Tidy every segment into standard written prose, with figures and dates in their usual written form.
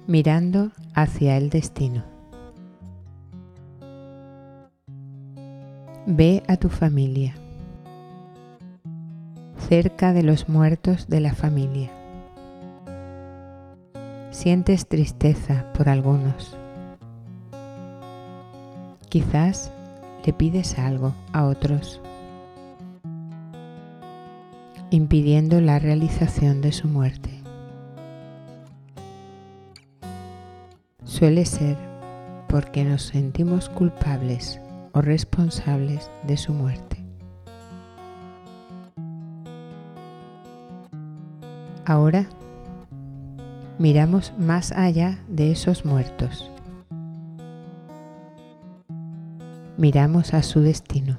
mirando hacia el destino. Ve a tu familia, cerca de los muertos de la familia. Sientes tristeza por algunos. Quizás le pides algo a otros, impidiendo la realización de su muerte. Suele ser porque nos sentimos culpables o responsables de su muerte. Ahora miramos más allá de esos muertos. Miramos a su destino.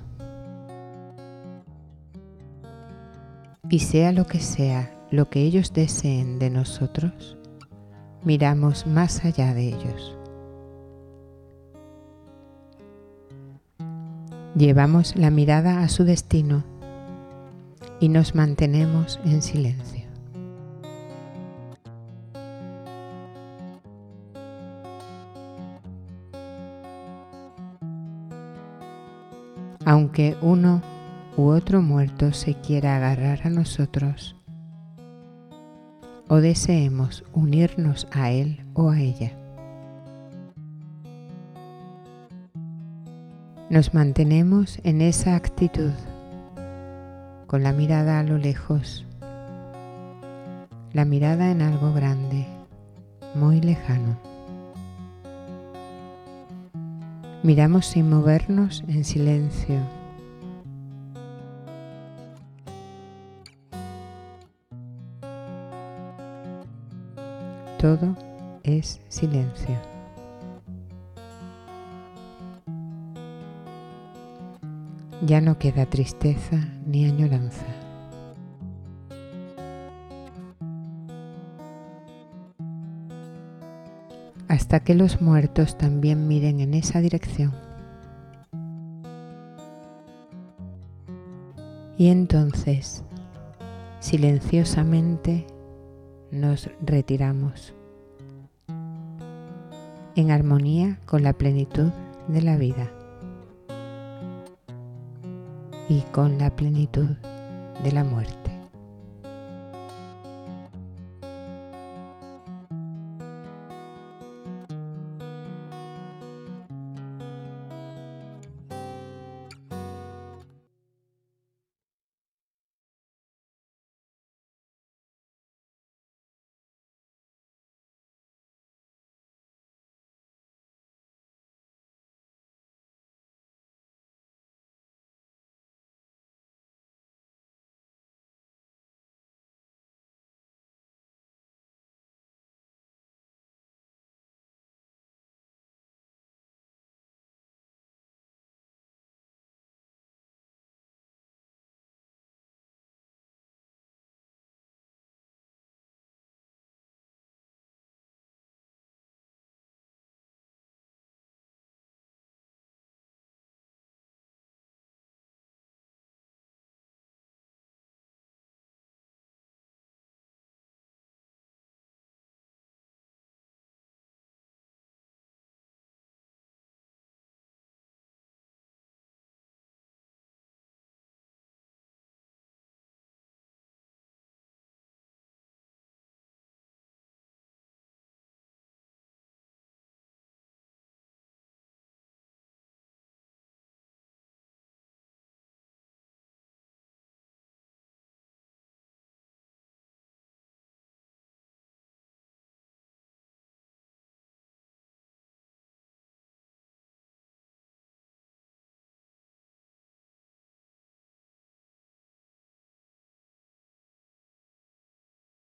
Y sea lo que ellos deseen de nosotros, miramos más allá de ellos. Llevamos la mirada a su destino y nos mantenemos en silencio. Aunque uno u otro muerto se quiera agarrar a nosotros, o deseemos unirnos a él o a ella, nos mantenemos en esa actitud, con la mirada a lo lejos, la mirada en algo grande, muy lejano. Miramos sin movernos en silencio. Todo es silencio. Ya no queda tristeza ni añoranza. Hasta que los muertos también miren en esa dirección. Y entonces, silenciosamente, nos retiramos en armonía con la plenitud de la vida y con la plenitud de la muerte.